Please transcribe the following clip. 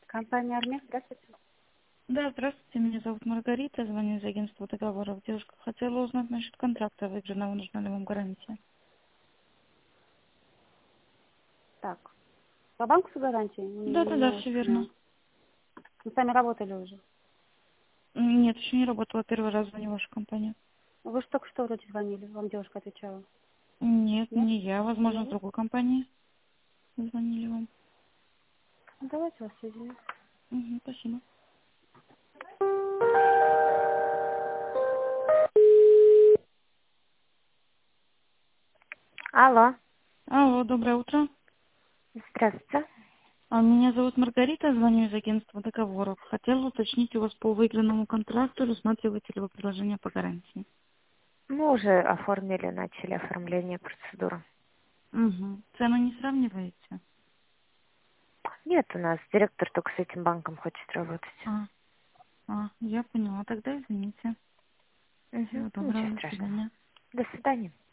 Компания «Армия», здравствуйте. Да, здравствуйте, меня зовут Маргарита, звоню из агентства договоров. Девушка, хотела узнать насчет контракта выигранного, нужна ли вам гарантия? Так, по банку с гарантией? Да-да-да, Не все очень верно. понимаю. Вы сами работали уже. Нет, еще не работала, первый раз звоню в вашу компанию. Вы же только что вроде звонили, вам девушка отвечала. Нет, Нет? не я, Не возможно, в вы? другой компании звонили вам. Ну, давайте вас соединим. Спасибо. Алло, Алло, доброе утро. здравствуйте. Меня зовут Маргарита, звоню из агентства договоров. Хотела уточнить у вас по выигранному контракту, рассматриваете ли вы предложение по гарантии? Мы уже оформили, начали оформление процедуры. Цену не сравниваете? Нет, у нас директор только с этим банком хочет работать. А, я поняла. Тогда извините. Угу, Всего ничего доброго, до страшного. свидания. До свидания.